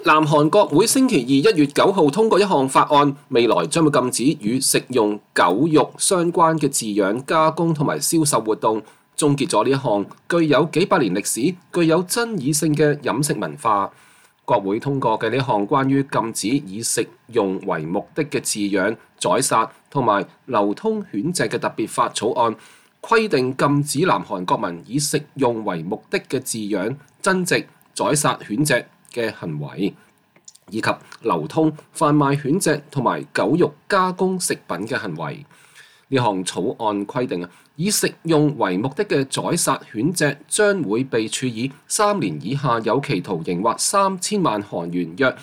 南韓國會星期二1月9號通過一項法案，未來將會禁止與食用狗肉相關嘅飼養、加工同埋銷售活動，終結咗呢一項具有幾百年歷史、具有爭議性嘅飲食文化。國會通過嘅呢項關於禁止以食用為目的嘅飼養、宰殺同埋流通犬隻嘅特別法草案，規定禁止南韓國民以食用為目的嘅飼養、增殖、宰殺犬隻嘅行為，以及流通、販賣犬隻同埋狗肉加工食品嘅行為。呢項草案規定以食用為目的嘅宰殺犬隻將會被處以3年以下有期徒刑或3000萬韓元約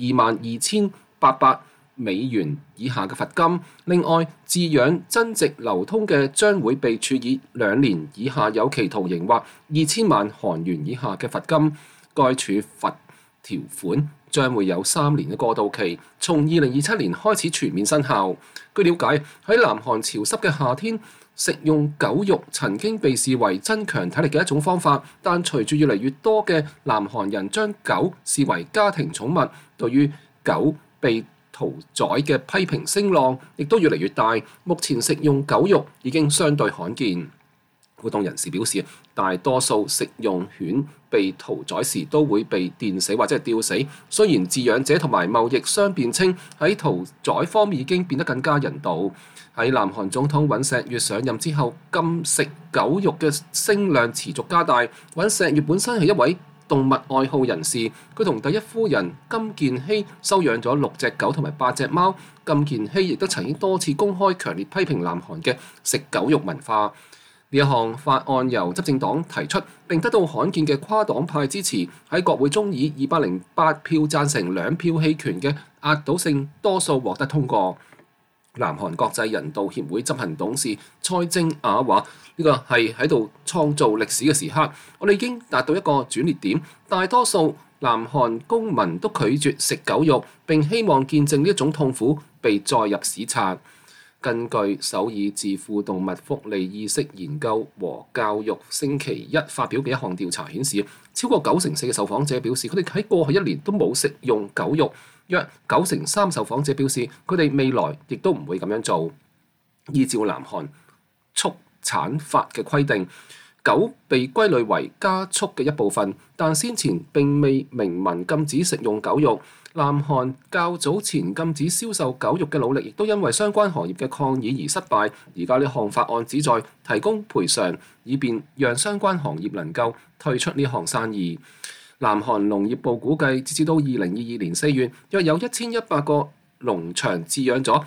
22,800美元以下嘅罰金。另外，飼養、增殖、流通嘅將會被處以2年以下有期徒刑或2000萬韓元以下嘅罰金。該處罰條款將會有3年嘅過渡期，從2027年開始全面生效。據了解，喺南韓潮濕嘅夏天，食用狗肉曾經被視為增強體力嘅一種方法，但隨住越嚟越多嘅南韓人將狗視為家庭寵物，對於狗被屠宰嘅批評聲浪亦都越嚟越大。目前食用狗肉已經相對罕見。活動人士表示，大多數食用犬被屠宰時都會被電死或者係吊死。雖然飼養者同埋貿易商辯稱喺屠宰方面已經變得更加人道。喺南韓總統尹錫悅上任之後，禁食狗肉嘅聲量持續加大。尹錫悅本身係一位動物愛好人士，佢同第一夫人金建希收養咗6隻狗同埋8隻貓。金建希亦都曾經多次公開強烈批評南韓嘅食狗肉文化。呢一項法案由執政黨提出，並得到罕見嘅跨黨派支持，喺國會中以208票贊成、2票棄權嘅壓倒性多數獲得通過。南韓國際人道協會執行董事蔡正雅話：呢個係喺度創造歷史嘅時刻，我哋已經達到一個轉捩點。大多數南韓公民都拒絕食狗肉，並希望見證呢一種痛苦被載入史冊。根據首爾智庫動物福利意識研究和教育星期一發表嘅一項調查顯示，超過94%嘅受訪者表示佢哋喺過去1年都冇食用狗肉，約93%受訪者表示佢哋未來亦都唔會咁樣做。依照南韓畜產法嘅規定，狗被歸類為家畜嘅一部分，但先前並未明文禁止食用狗肉。南韓較早前禁止銷售狗肉嘅努力，亦都因為相關行業嘅抗議而失敗。而家呢項法案旨在提供賠償，以便讓相關行業能夠退出呢項生意。南韓農業部估計，截至到2022年4月，約有1100個農場飼養咗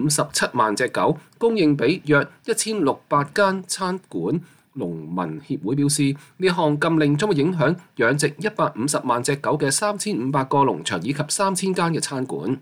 57萬隻狗，供應俾約1600間餐館。農民協會表示，呢項禁令將會影響養殖150萬隻狗嘅3500個農場以及3000間嘅餐館。